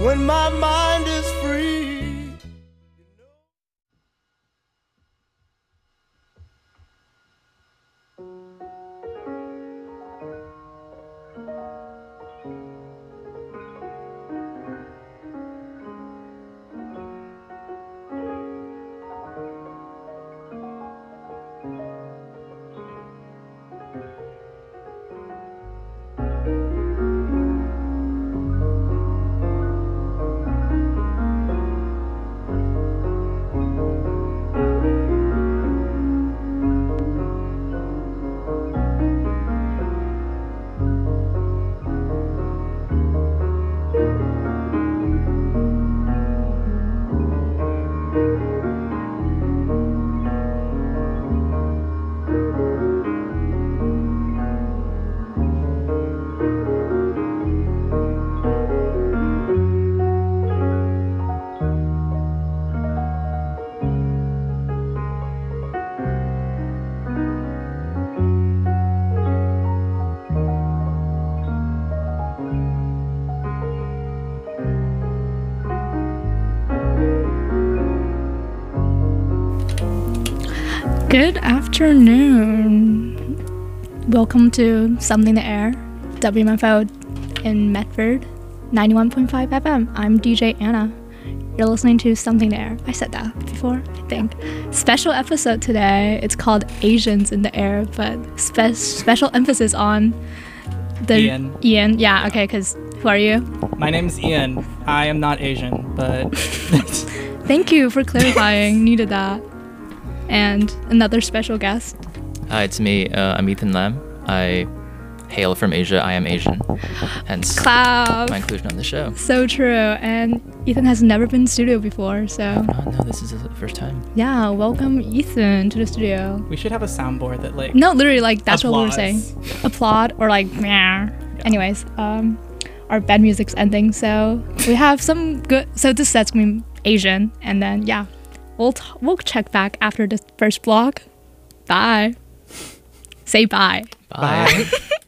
when my mind is free. Good afternoon. Welcome to Something to Air, WMFO in Medford, 91.5 FM. I'm DJ Anna. You're listening to Something to Air. I said that before, I think. Special episode today. It's called Asians in the Air, but special emphasis on the Ian. Yeah, okay, because who are you? My name's Ian. I am not Asian, but... Thank you for clarifying. Needed that. And another special guest. Hi, it's me. I'm Ethan Lam. I hail from Asia. I am Asian. Hence Clap. My inclusion on the show. So true. And Ethan has never been in studio before, so... No, this is the first time. Yeah, welcome Ethan to the studio. We should have a soundboard that like... No, literally, like, that's applause. what we were saying. Applaud or like, meh. Yeah. Anyways, our bad music's ending, so we have some good... So this set's gonna be Asian, and then, yeah. We'll check back after the first block. Bye. Say bye. Bye.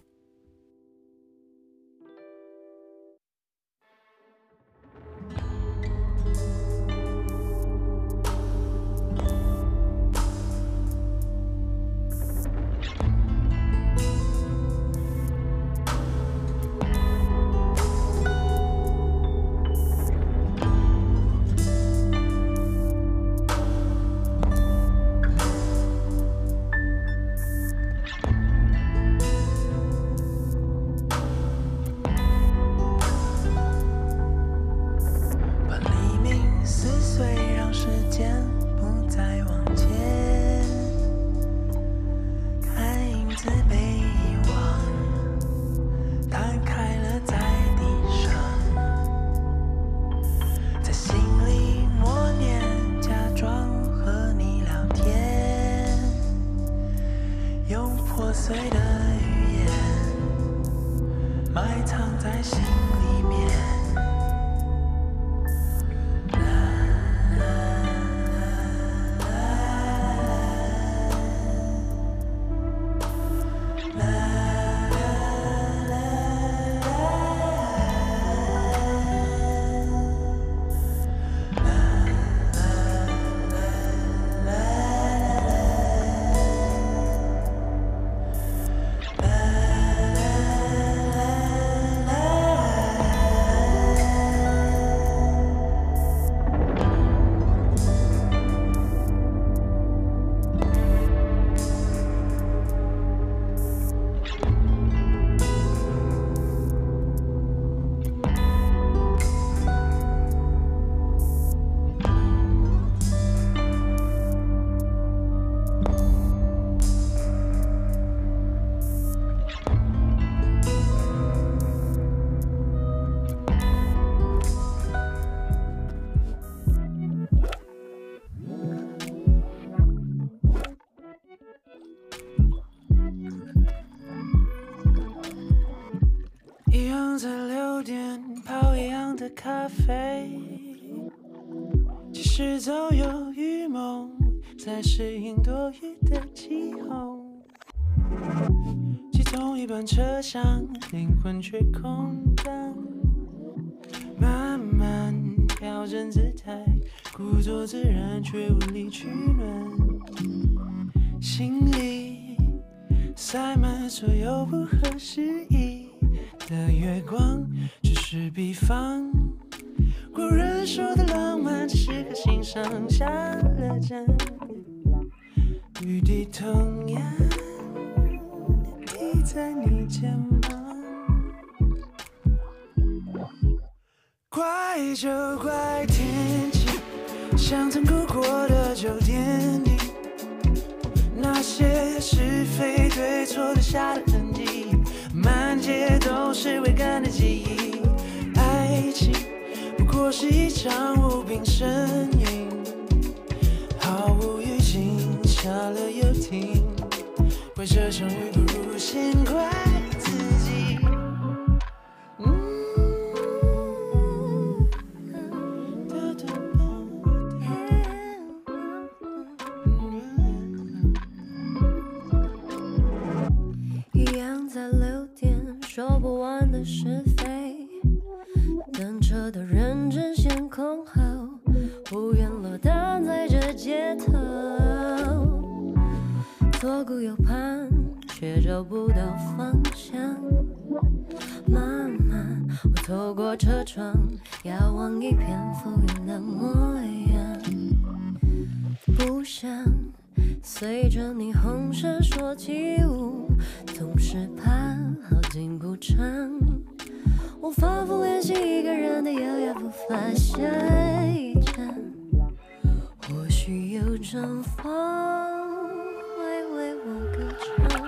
咖啡，其实早有预谋，在适应多雨的气候。挤同一班车厢，灵魂却空荡。慢慢调整姿态，故作自然却无力取暖，心里塞满所有不合时宜的月光，只是比方。古人说的浪漫，只是颗心上下了针，雨滴同样滴在你肩膀。怪就怪天气，像曾哭过的酒店里，那些是非对错留下的痕迹，满街都是未干的记忆。爱情不过是一场无病呻吟，毫无预警，下了又停，怪这场雨不如先怪自己。 一样在6点，说不完的是非，等车的人争先恐后，无缘落单在这街头，左顾右盼，却找不到方向。慢慢，我透过车窗，遥望一片浮云的模样，不想随着霓虹闪烁起舞，总是怕耗尽鼓唱。我反复练习一个人的优雅步伐，下一站或许有阵风会为我歌唱。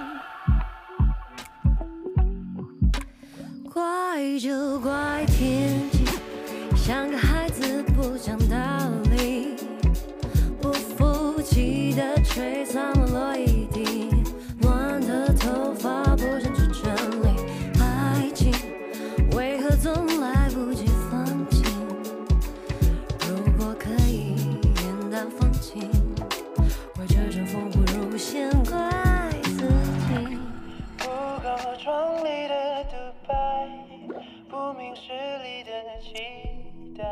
怪就怪天气，像个孩子不讲道理，不服气的吹散了落一地，乱的头发不想去整理，爱情为何总来不及放弃？如果可以云淡风轻，怪这阵风不如先怪自己。 不够壮丽的独白，不明事理的期待，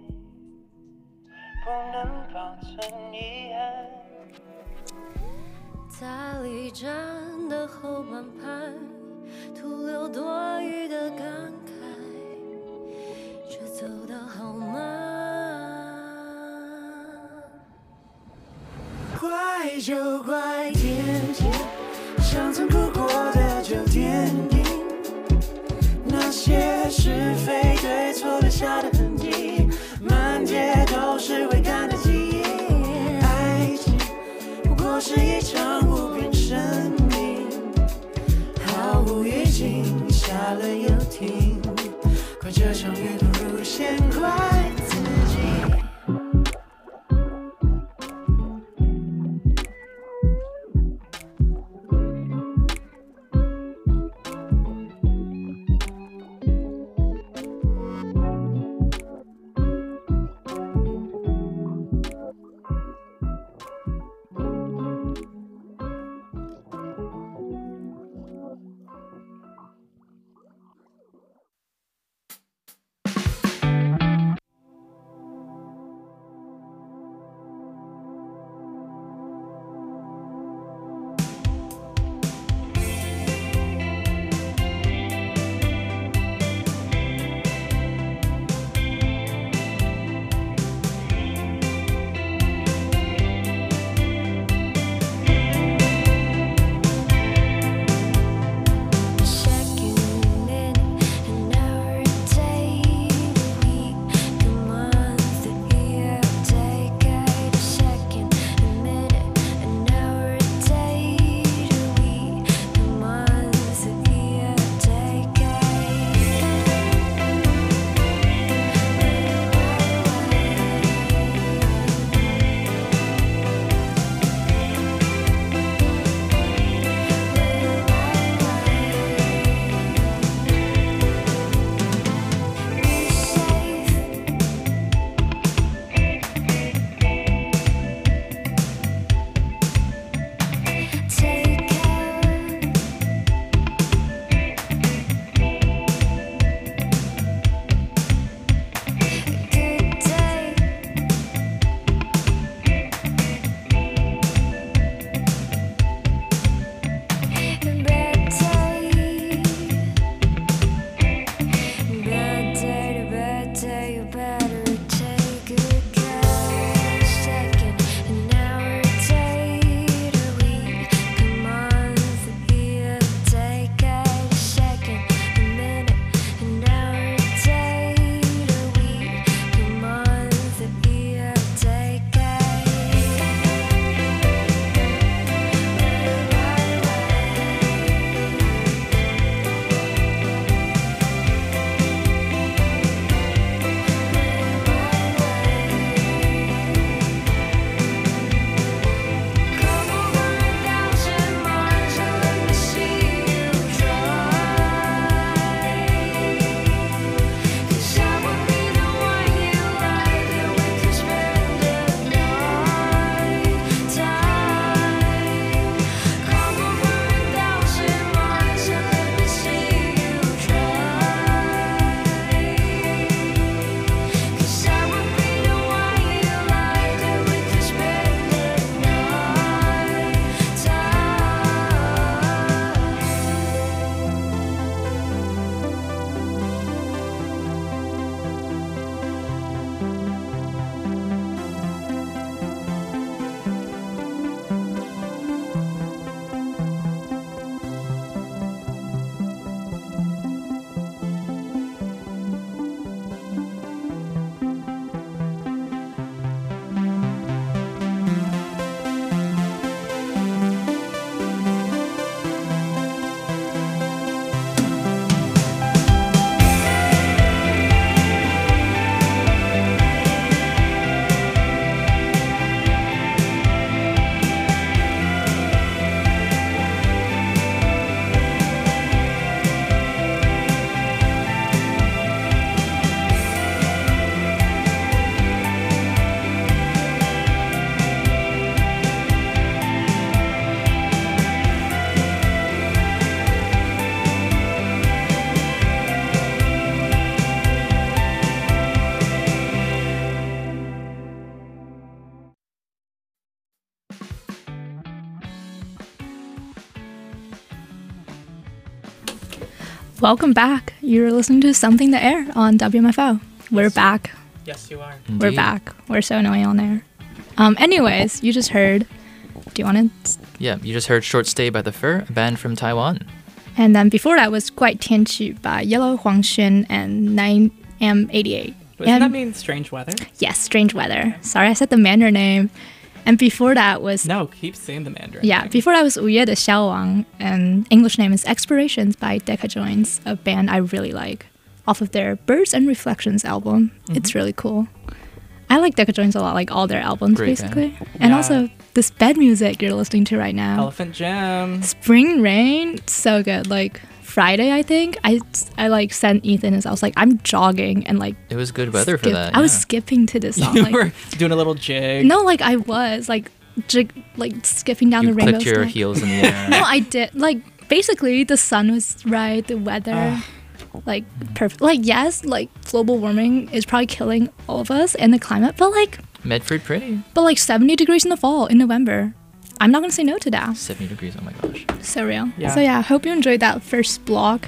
不能保存遗憾。 在离站的后半排，徒留多余的感慨，却走得好慢。 怪就怪天气，像曾哭过的酒店里，那些是非对错留下的痕迹，满街都是未干的记忆。爱情不过是一场无病呻吟，毫无预警，下了又停，怪这场雨不如先怪自己。 Welcome back. You're listening to Something to Air on WMFO. We're back. Yes, you are. We're Indeed. back. We're so annoying on there. Anyways, you just heard. Do you want to? Yeah, you just heard Short Stay by The Fur, a band from Taiwan. And then before that was 怪天气 by Yellow Huangxun and 9M88. Doesn't that mean strange weather? Yes, Strange Weather. Sorry, I said the Mandarin name. And before that was No, keep saying the Mandarin. yeah, thing. before that was 午夜的消亡, and English name is Explorations by Decca Joins, a band I really like, off of their Birds and Reflections album. It's really cool. I like Decca Joins a lot, like all their albums Great basically. And Yeah. also this bed music you're listening to right now. Elephant Jam. Spring Rain, so good. Like Friday, I think I like sent Ethan as I was like I'm jogging and like It was good weather for skip- that. I was yeah. skipping to this song. You Like, were doing a little jig. no, like I was like skipping down You the rainbow. clicked your Sky. heels in the air. No, I did. Like basically, the sun was right, the weather, like perfect. Like yes, like global warming is probably killing all of us and the climate, but like Medford pretty. 70 degrees in the fall in November. I'm not gonna say no to that. 70 degrees, oh my gosh. So real. Yeah. So yeah, I hope you enjoyed that first block.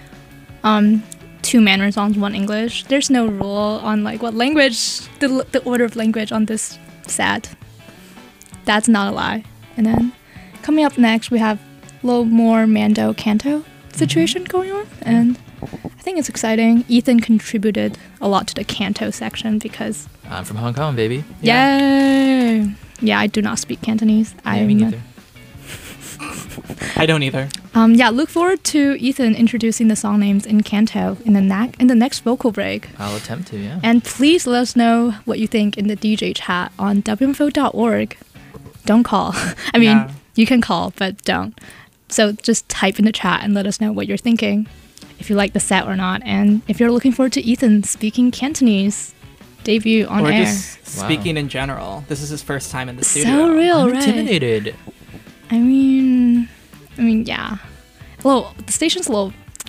2 Mandarin songs, 1 English. There's no rule on like what language, the order of language on this set. That's not a lie. And then coming up next, we have a little more Mando Canto situation going on, and I think it's exciting. Ethan contributed a lot to the Canto section because I'm from Hong Kong, baby. yay! Yeah, I do not speak Cantonese. Yeah, me neither. I don't either. Yeah, look forward to Ethan introducing the song names in Canto in the next vocal break. I'll attempt to, yeah. And please let us know what you think in the DJ chat on wmfo.org. Don't call. I mean, Yeah. you can call, but don't. So just type in the chat and let us know what you're thinking, if you like the set or not, and if you're looking forward to Ethan speaking Cantonese debut on Or air. just Wow. speaking in general. This is his first time in the studio. So real, I'm right? intimidated. I mean, yeah. The station's a little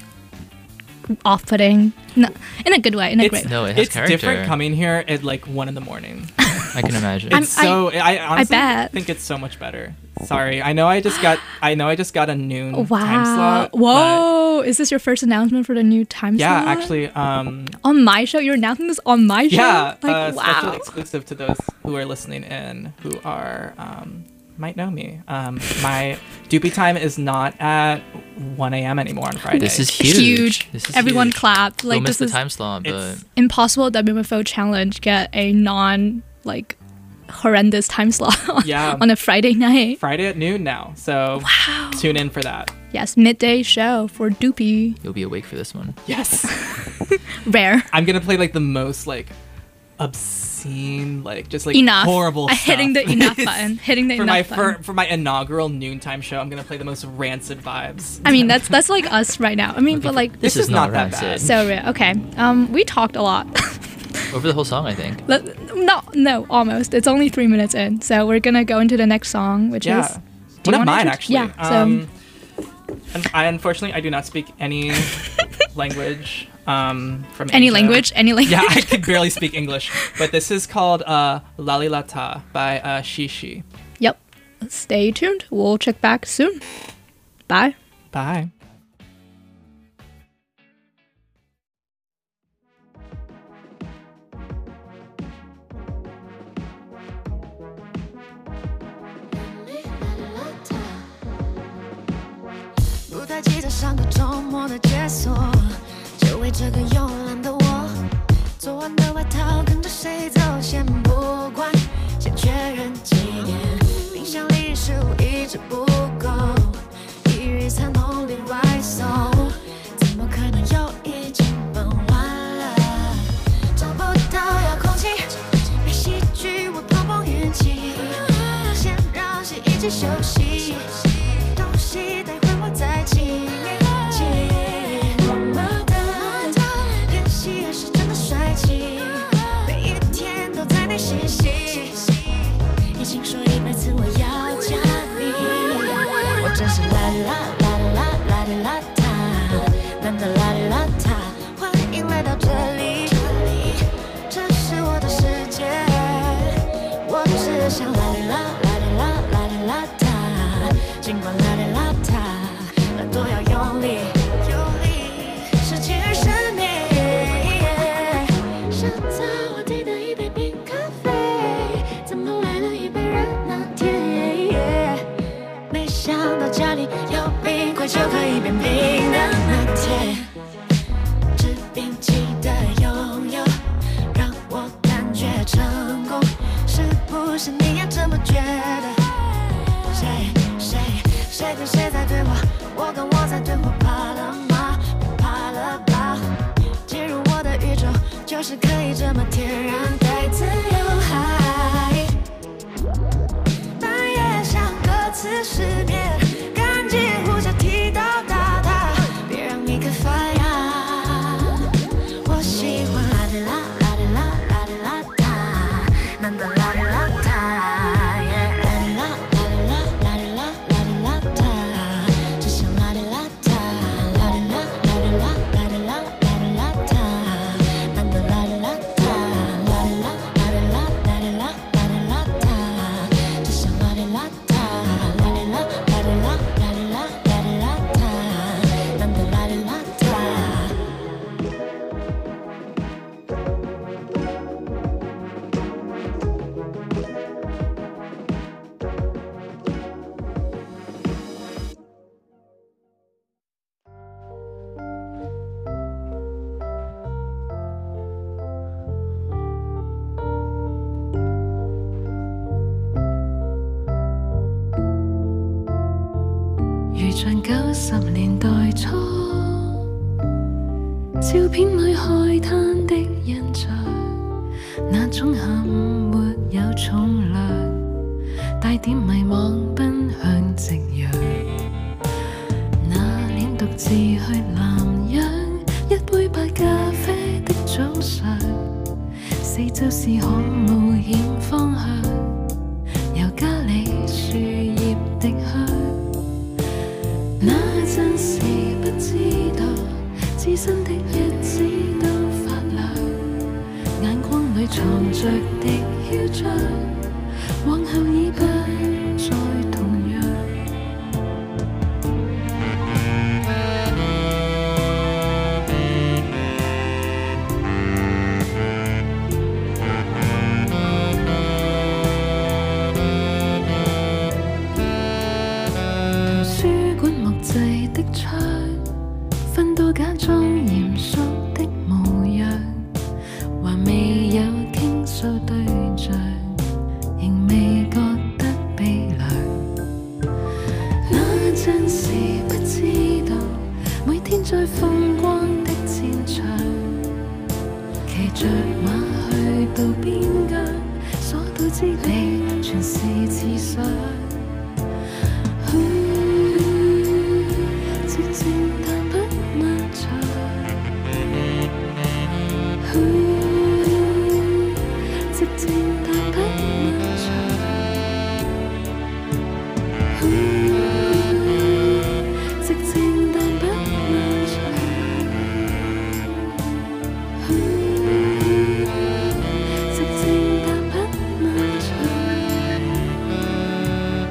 off-putting. No, in a good way, in a great way. No, it has It's character. different coming here at like 1 a.m. I can imagine. It's I honestly bet. think it's so much better. Sorry, I know I just got a noon time Wow. slot. but- Whoa. Is this your first announcement for the new time Yeah, slot? actually, On my show? You're announcing this on my show? yeah, Like, special wow. exclusive to those who are listening in who are might know me. My doopy time is not at 1 a.m. anymore on Friday. This is huge. This is Everyone huge. clap. We'll Like miss this the is time slot, but It's- impossible WMFO challenge. Get a non like horrendous time slot Yeah. on a Friday night. Friday at noon now. So tune in for that. Yes, midday show for Doopy. you'll be awake for this one. Yes. Rare. I'm gonna play like the most like obscene, like just like Enough. horrible stuff. Hitting the enough button. Hitting the for my enough button. for my inaugural noontime show. I'm gonna play the most rancid vibes. I mean, that's like us right now. I mean, but like This is is not not that rancid. bad. so real. Okay. We talked a lot. Over the whole song, I think. No, almost. It's only 3 minutes in, so we're gonna go into the next song, which Yeah. is One you of wanna mine, intro- actually. yeah, so- And I unfortunately I do not speak any language from any Asia. language, any language. Yeah, I could barely speak English, but this is called Lalilata by Shishi. Yep. Stay tuned. We'll check back soon. Bye. Bye. 不太记得上个周末的解锁，就为这个慵懒的我，做完的外套跟着谁走先不管，先确认几点。冰箱里食物一直不够，一日餐桶里外送，怎么可能有已经崩完了？找不到遥控器，没戏剧我碰碰运气，先让洗衣机休息。东西待会我再清洗。练习还是真的帅气，每一天都在内心戏。已经说100次我要加你，我真是啦啦啦啦啦啦啦塔，难得啦啦啦塔，欢迎来到这里，这是我的世界，我只想啦啦啦啦啦啦啦塔。尽管邋里邋遢，耳朵要用力，用力。 早我递的一杯冰咖啡，怎么来了一杯热拿铁？没想到家里有冰块就可以变冰的拿铁，制冰机的拥有让我感觉成功，是不是你也这么觉得？谁跟谁在对话？我跟我在对话，怕了吗？不怕了吧？进入我的宇宙，就是可以这么天然对自由嗨。半夜像歌词失眠，赶紧呼叫踢到大大，别让你开发芽。我喜欢啦啦啦啦啦啦啦哒，难得啦啦啦哒。如像90年代初，照片里海灘的印象，那種含沒有重量，帶點迷惘奔向夕陽。那年獨自去南洋，一杯白咖啡的早上，四周是可冒險方向，由咖喱樹葉滴香。那陣時不知道，自身的日子都發亮，眼光裏藏着的囂張，往後已不再同樣。的窗，瞓到假裝嚴肅的模樣，還未有傾訴對象，仍未覺得悲涼。那陣時不知道，每天在風光的戰場，騎着馬去到邊疆，所到之地全是刺傷。靜但不漫長，寂靜但不漫長，寂靜但不漫長，寂靜但不漫長。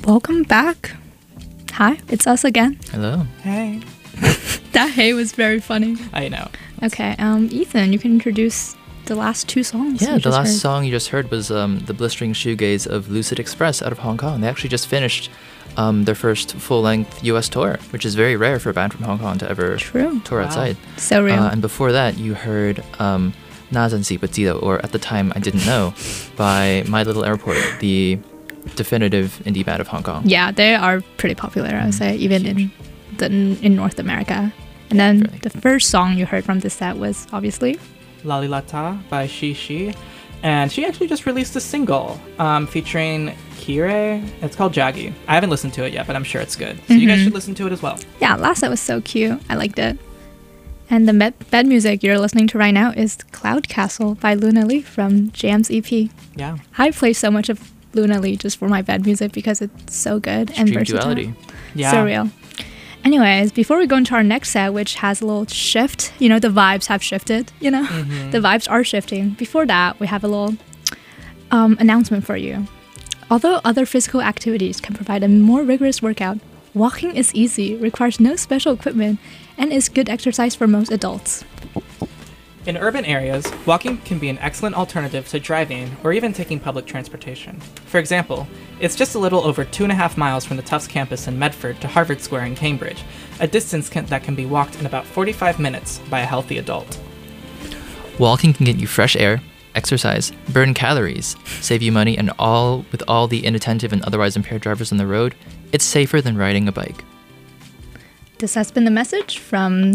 Welcome back. Hi, it's us again. Hello. Hey. That hey was very funny. I know. Okay, Ethan, you can introduce the last two songs. Yeah, you the just last heard. song you just heard was the Blistering Shoegaze of Lucid Express out of Hong Kong. They actually just finished their first full-length US tour, which is very rare for a band from Hong Kong to ever True. tour Wow. outside. So real. And before that, you heard Na Zhen Si Bu Ji De, or at the time I didn't know, by My Little Airport, the definitive indie band of Hong Kong. Yeah, they are pretty popular, I would say, even in North America. And then Really. the first song you heard from this set was obviously Lalilata by Shi. And she actually just released a single featuring Kire. It's called Jaggy. I haven't listened to it yet, but I'm sure it's good. So you guys should listen to it as well. yeah. Last set was so cute. I liked it. And the bed music you're listening to right now is Cloud Castle by Luna Lee from Jam's EP. Yeah. I play so much of Luna Lee just for my bed music because it's so good and Extreme versatile. duality. Yeah. So real. Anyways, before we go into our next set, which has a little shift, the vibes have shifted, The vibes are shifting. Before that, we have a little announcement for you. Although other physical activities can provide a more rigorous workout, walking is easy, requires no special equipment, and is good exercise for most adults. In urban areas, walking can be an excellent alternative to driving or even taking public transportation. For example, it's just a little over 2.5 miles from the Tufts campus in Medford to Harvard Square in Cambridge, a distance that can be walked in about 45 minutes by a healthy adult. Walking can get you fresh air, exercise, burn calories, save you money, and with all the inattentive and otherwise impaired drivers on the road, it's safer than riding a bike. This has been the message from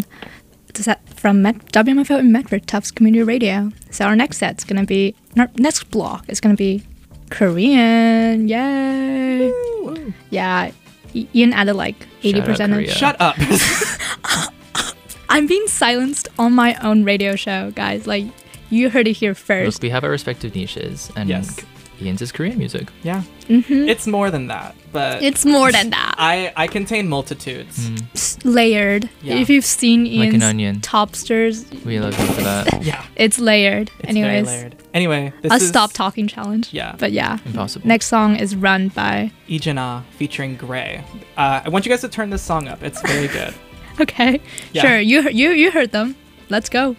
WMFO in Medford Tufts Community Radio. So our next next block is gonna be Korean. Yay! Yeah, Ian added like 80% Korea. of. Shut up! I'm being silenced on my own radio show, guys. Like, you heard it here Look, first. we have our respective niches, and Yes. Ian's is Korean music. Yeah. It's more than that, but It's more than that. I contain multitudes. Layered. Yeah. If you've seen Like an Ian's onion. Topsters, We love him for that. Yeah. it's layered. It's Anyways, very layered. Anyway, this a is stop talking challenge. Yeah. But yeah. Impossible. Next song is Run by. Ijana featuring Gray. I want you guys to turn this song up. It's very good. Okay. Yeah. Sure. You heard them. Let's go.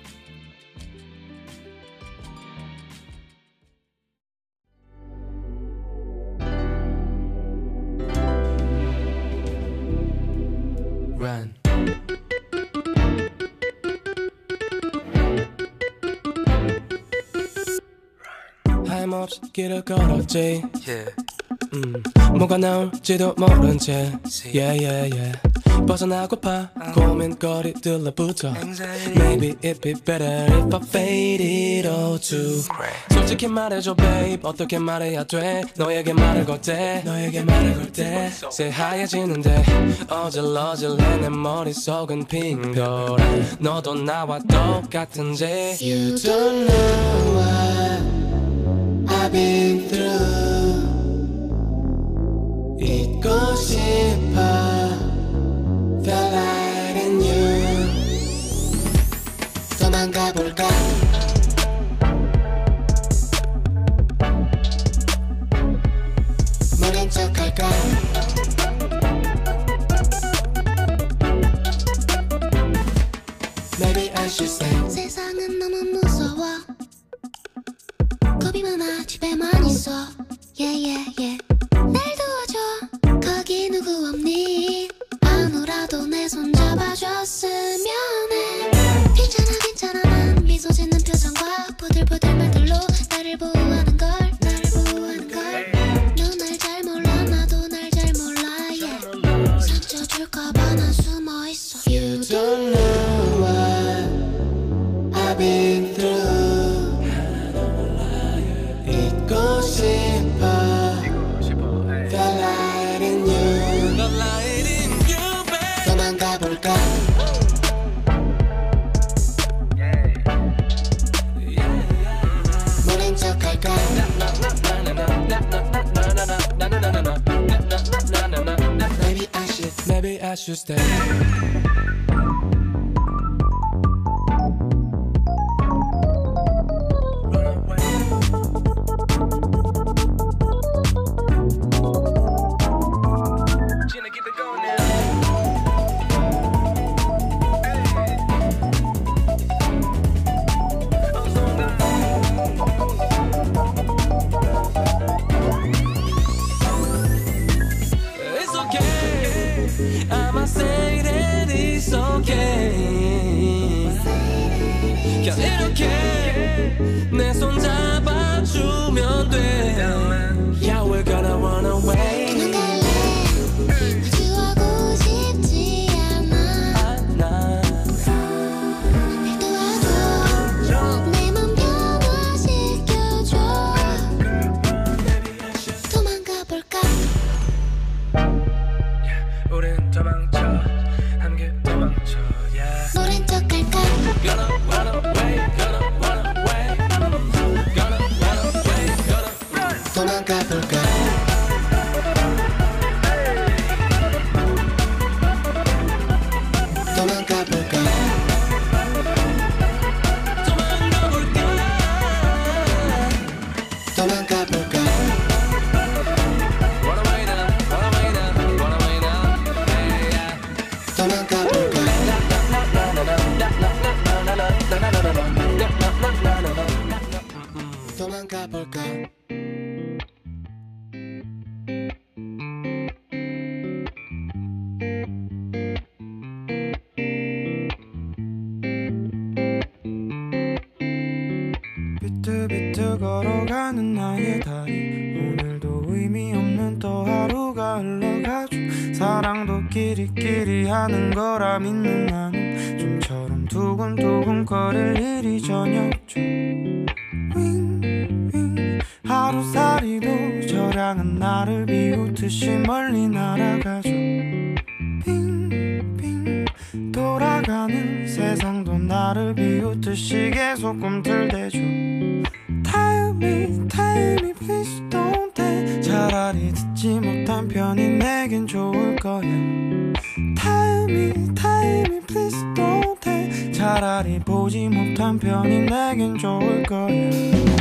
Run. 하염없이 길을 걸었지 뭐가 나올지도 모른 채 벗어나고파 고민거리들로부터 Maybe it'd be better if I faded all too 솔직히 말해줘 babe 어떻게 말해야 돼 너에게 말을 걸 때 새하얘지는데 어질어질해 내 머릿속은 핑돌아 너도 나와 똑같은지 You don't know what I've been through 잊고 싶어 Feel light in you 도망가볼까 모른 척할까 Maybe I should say 세상은 너무 무서워 겁이 많아 집에만 있어 날 도와줘 거기 누구 없니 안 울어도 내 손 잡아줬으면 해 괜찮아 난 미소 짓는 표정과 부들부들 말들로 나를 보호하는 걸 넌 날 잘 몰라 나도 날 잘 몰라 상처 줄까봐 난 숨어있어 You don't know what I've been through 잊고 싶어 The light in you 도망가볼까 모른 척할까 Maybe I should stay Run away 이렇게 내 손 잡아주면 돼. Yeah, we're gonna run away. 마주하고 싶지 않아. 날 도와줘. 내 맘 변화시켜줘. 도망가 볼까? 우린 도망쳐, 함께 도망쳐. Yeah. 노랜 척할까? Gonna run away, gonna run away. Gonna run away, gonna run. 도망가 볼까? 도망가 볼까? 도망가 볼까? 도망가 볼까? Run away now, run away now, run away now. Yeah, yeah. 도망가 볼까? 도망가 볼까? 비트비트 걸어가는 나의 다리 오늘도 의미 없는 또 하루가 흘러가죠. 사랑도 끼리끼리 하는 거라 믿는 나는 좀처럼 두근두근 거릴 일이 저녁죠. 윙윙 하루살이도 저량은 나를 비웃듯이 멀리 날아가죠. 빙빙 돌아가는 세상도 나를 비웃듯이 계속 꿈틀대죠. Tell me, tell me, please don't tell. 차라리 듣지 못한 편이 내겐 좋을 거야. Tell me, please don't tell. 차라리 보지 못한 편이 내겐 좋을 거야.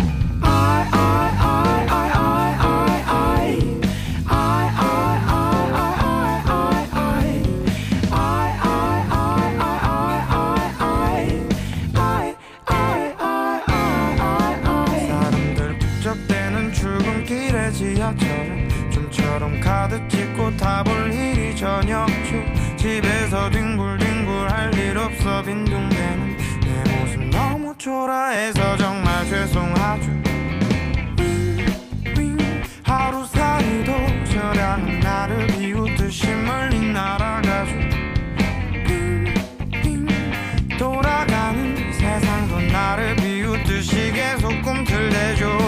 사람들 북적대는 출근길의 지하철 좀처럼 카드 찍고 타볼 일이 저녁죠. 집에서 뒹굴뒹굴 할 일 없어 빈둥대는 내 모습 너무 초라해서 정말 죄송하죠. 하루살이도 저량은 나를 비웃듯이 멀리 날아가죠. 빙빙 돌아가는 세상도 나를 비웃듯이 계속 꿈틀대죠.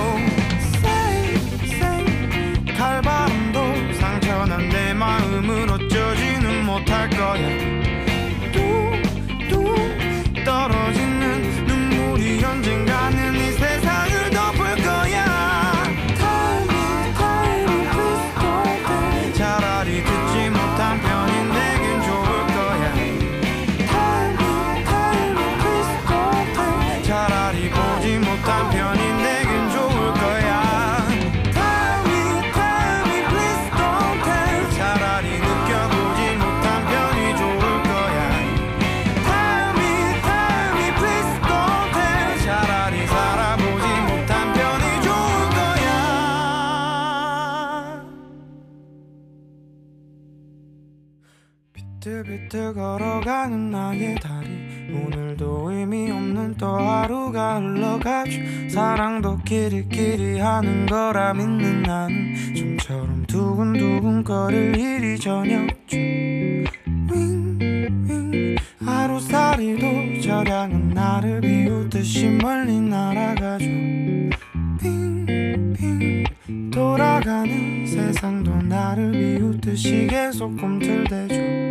쌩쌩 칼바람도 상처난 내 마음을 어쩌지는 못할 거야. 뚝뚝 떨어지는 눈물이 언젠가는 이 세상을 덮을 거야. 차라리 듣지 못한 편이 내겐 좋을 거야. Tell me, please don't tell. 차라리 보지 못한 편이 내겐 좋을 거야. Tell me, please don't tell. 차라리 느껴보지 못한 편이 좋을 거야. Tell me, please don't tell. 차라리 살아보지 못한 편이 좋을 거야. 비틀비틀 걸어가는 나의 다리 오늘도 의미 없는 또 하루가 흘러가죠. 사랑도 끼리끼리 하는 거라 믿는 나는 좀처럼 두근두근 거릴 일이 저녁죠. 윙윙 하루살이도 저량은 나를 비웃듯이 멀리 날아가죠. 빙빙 돌아가는 세상도 나를 비웃듯이 계속 꿈틀대죠.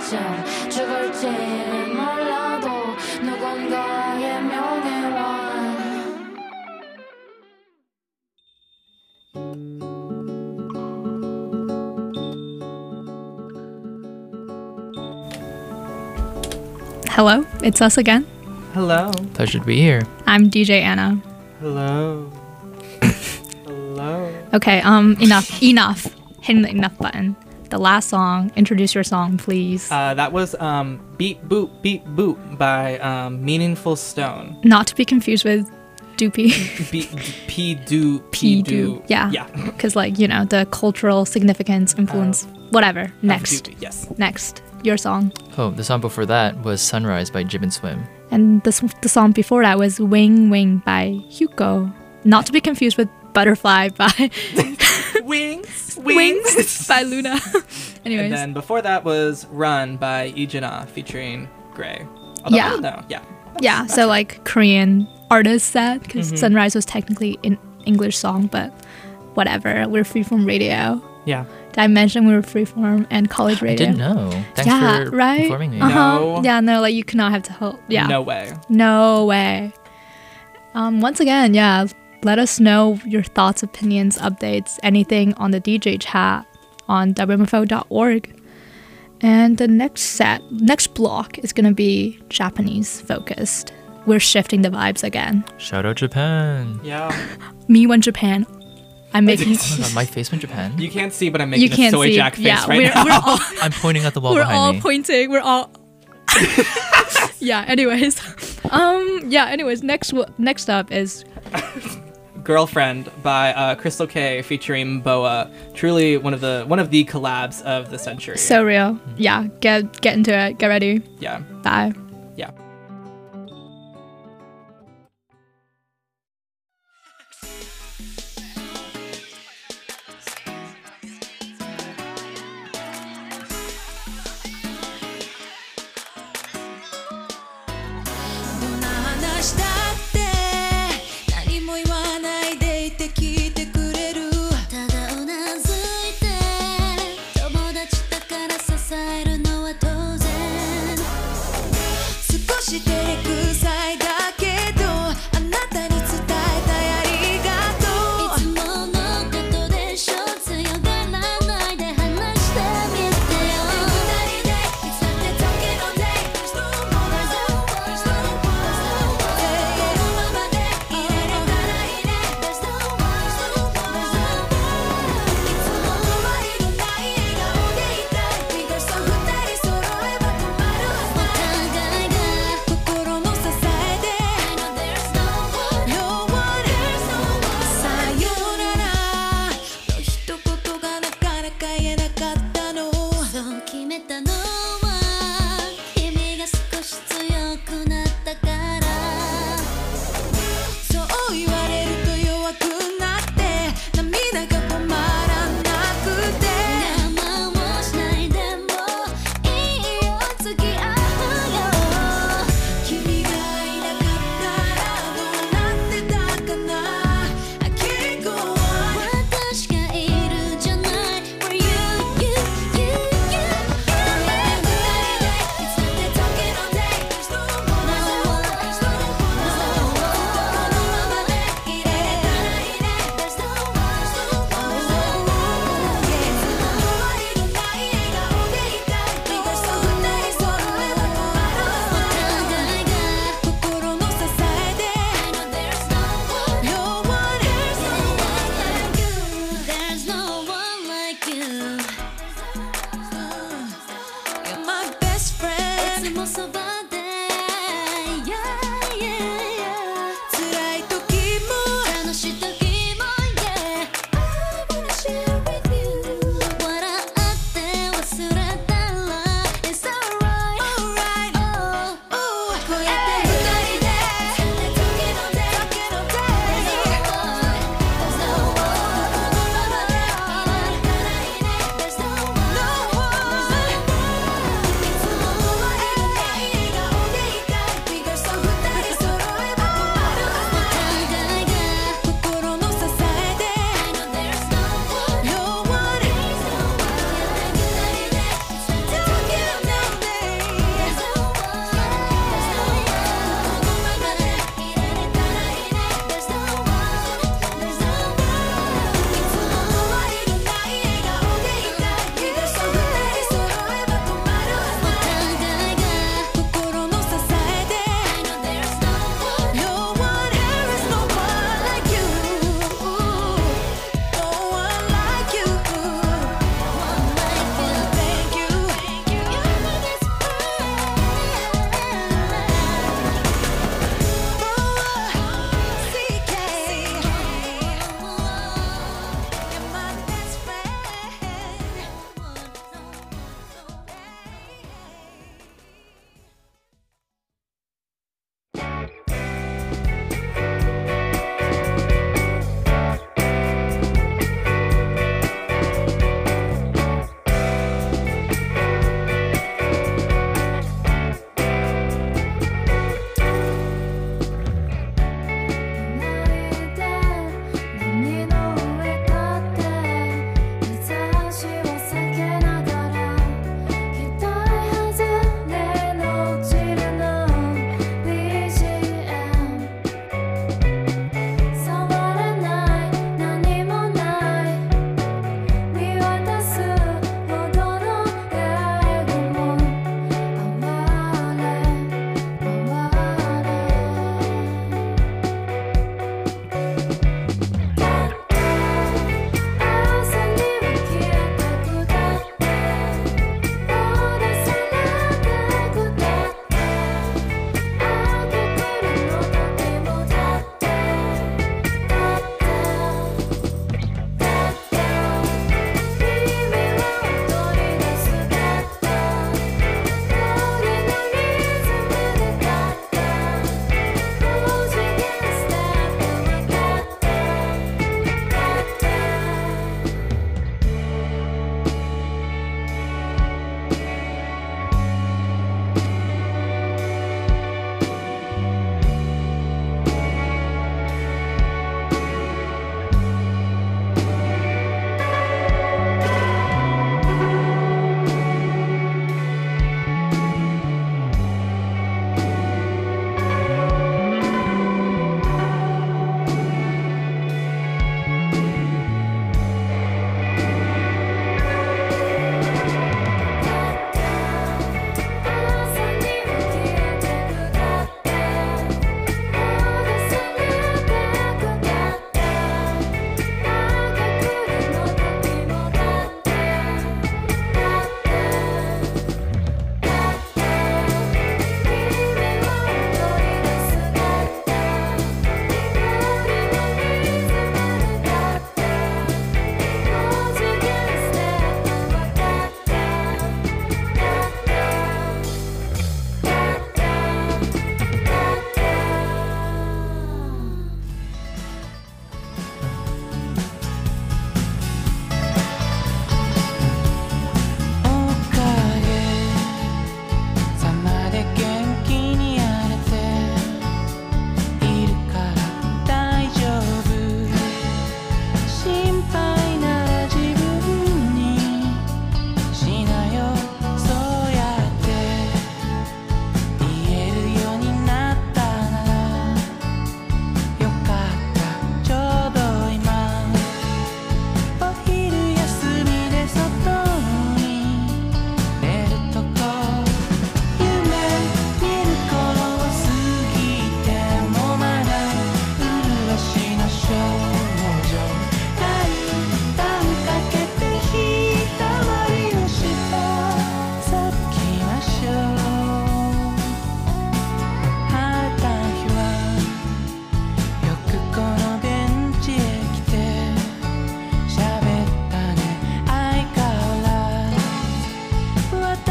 언제쯤 죽을지 몰라도 누군가의 명예와 Hello, it's us again. Hello. Pleasure to be here. I'm DJ Anna. Hello. Hello. Okay, enough. Hitting the enough button. The last song, introduce your song, please. That was Beat Boop Beat Boop by Meaningful Stone. Not to be confused with Doopy. P-do. Yeah. Yeah. Because, like, you know, the cultural significance, influence, whatever. Next. Doopy, yes. Next. Your song. Oh, the song before that was Sunrise by Jib and Swim. And the song before that was Wing Wing by Hugo. Not to be confused with Butterfly by Wings. by Luna. Anyways. And then before that was Run by Ijina featuring Gray. Although, Yeah. No, yeah. Yeah, so like Korean artists said, because Mhm. Sunrise was technically an English song, but whatever. We're Freeform Radio. Yeah. Did I mention we were Freeform and college I radio? didn't know. Thanks Yeah, for right? informing me. No. Yeah, no, like you cannot have to hold. Yeah. No way. No way. Once again, yeah, let us know your thoughts, opinions, updates, anything on the DJ chat on wmfo.org. And the next block is going to be Japanese focused. We're shifting the vibes again. Shout out Japan. Yeah. Me when Japan. I'm making. Oh my God, my face went Japan. You can't see, but I'm You making a can't soy see. jack face Yeah, right we're now. all I'm pointing at the wall we're behind all me. pointing. We're all. Yeah. Anyways, yeah. Anyways, next up is Girlfriend by Crystal K featuring Boa. Truly one of the collabs of the century. so real. Yeah. Get into it. Get ready. yeah. Bye. Yeah.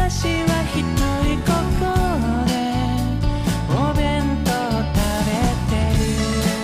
私は一人ここでお弁当食べてる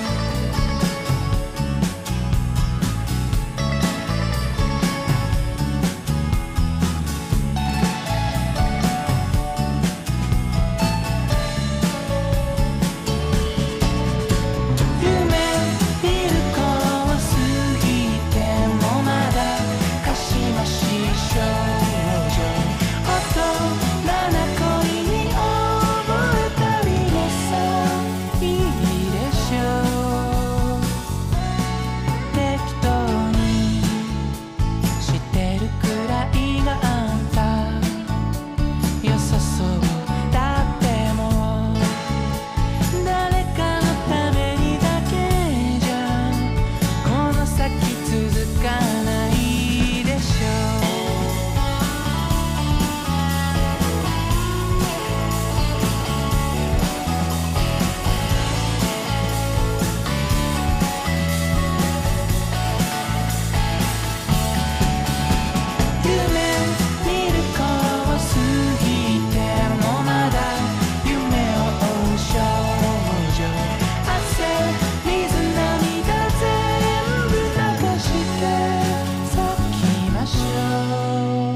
夢見る頃を過ぎてもまだかしまし少女大人な恋に覚えたりもさいいでしょう適当にしてるくらいがあんた良さそうだっても誰かのためにだけじゃこの先続かないでしょう夢見る頃を過ぎてもまだ夢を追う少女汗水涙全部流して咲きましょ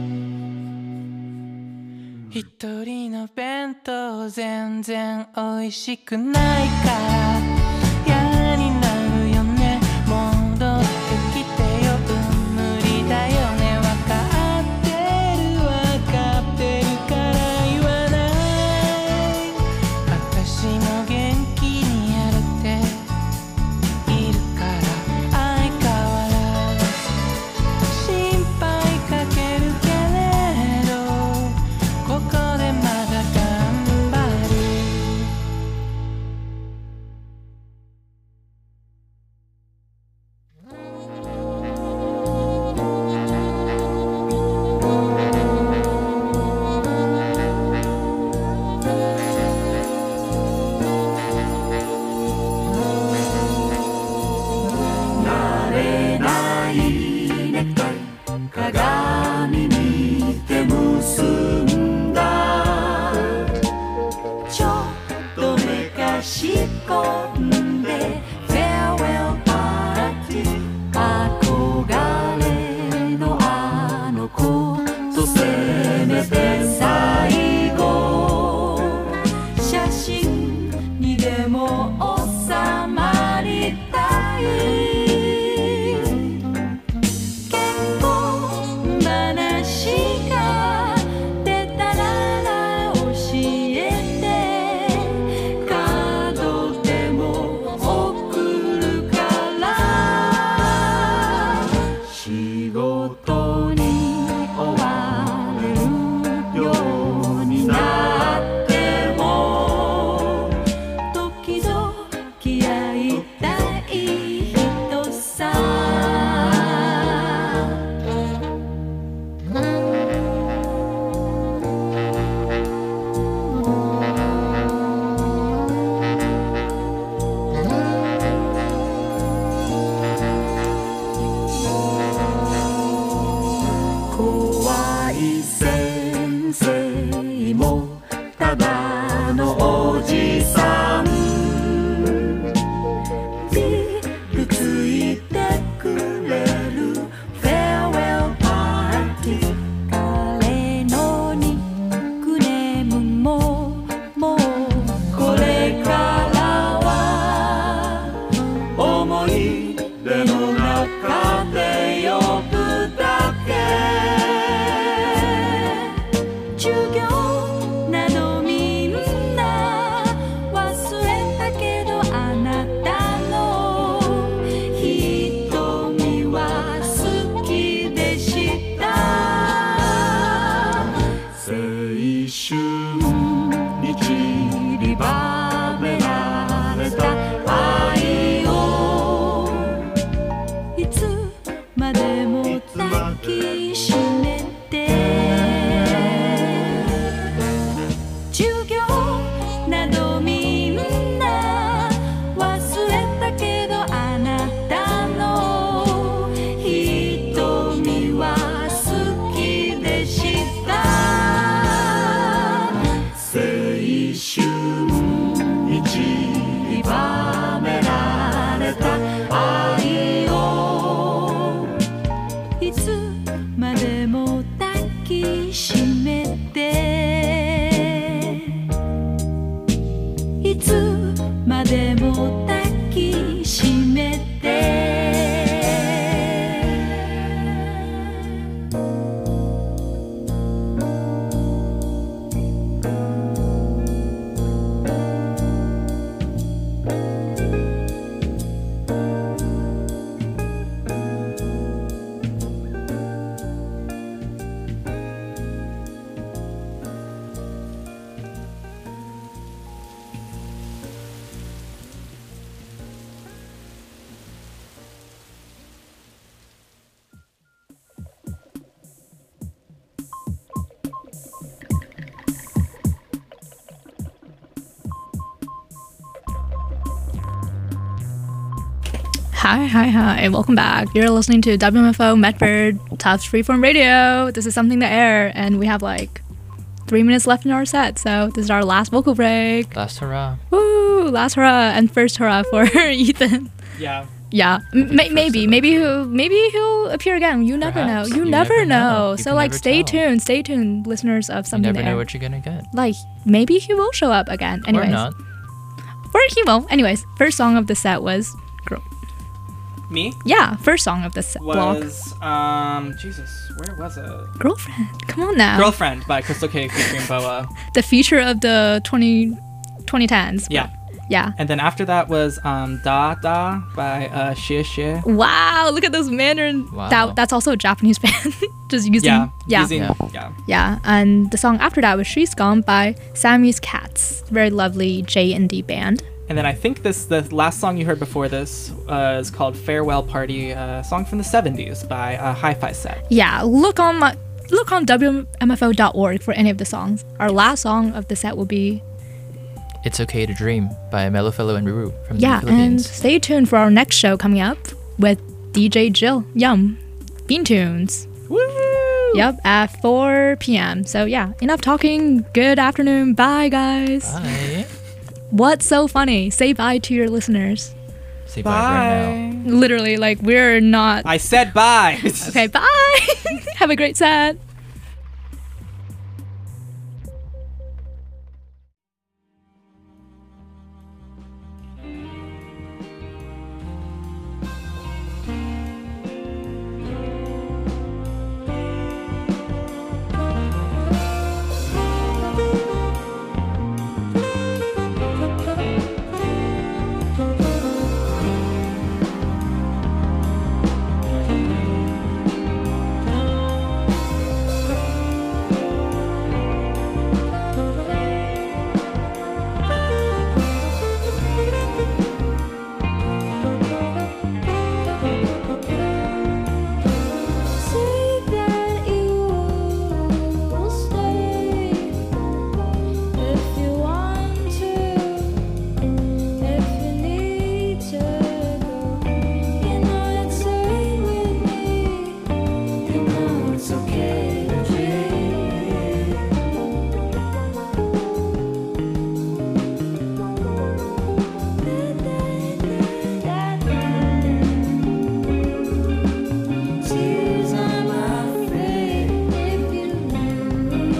う一人の弁当全然美味しくないから嫌になるよね戻ってきてよ無理だよねわかってるから言わない私も元気にやれているから相変わらず心配かけるけれどここでまだ頑張る慣れないネクタイ鏡見て結んだちょっとめかし込んでフェアウェルパーティー憧れのあの子とせめて最後写真にでも収まりたい結婚話が出たら教えてカードでも送るから仕事に追われるようになっても時々会いたい人さ怖い先生もただのおじさんビールついてくれるフェアウェルパーティー彼のニックネームももうこれからは思い出の中で呼ぶだけ授業など見しめていつまでも抱きしめて Hi, welcome back. You're listening to WMFO Medford Tufts Freeform Radio. This is Something to Air, and we have like 3 minutes left in our set, so this is our last vocal break. Last hurrah. Woo! Last hurrah and first hurrah for Ethan. Yeah. Yeah, maybe he'll appear again. You never know. Perhaps. You never know. You So can like, never stay tell. tuned, listeners of You Something never to Air. know what you're gonna get. Like, maybe he will show up again. Anyways, Or not. Or he will. Anyways, first song of the set was Girl. Me? Yeah, first song of the set block. Was, Jesus, where was it? Girlfriend. Come on now. Girlfriend by Crystal K featuring Boa. The feature of the 2010s. Yeah. Yeah. And then after that was Da Da by Xie Xie. Wow, look at those Mandarin. Wow. That's also a Japanese band. Just using. Yeah. Yeah. Using, Yeah. yeah. Yeah, and the song after that was She's Gone by Sammy's Cats. Very lovely J&D band. And then I think the last song you heard before this is called Farewell Party, a song from the 70s by Hi-Fi Set. Yeah, look on WMFO.org for any of the songs. Our last song of the set will be It's Okay to Dream by Mellowfellow and Ruru from the and Philippines. stay tuned for our next show coming up with DJ Jill. Yum. Bean Tunes. Woo! Yep, at 4 p.m. So yeah, enough talking. Good afternoon. Bye, guys. Bye. What's so funny? Say bye to your listeners. Say bye right now. Bye. Literally, like, we're not. I said bye. Okay, bye. Have a great set.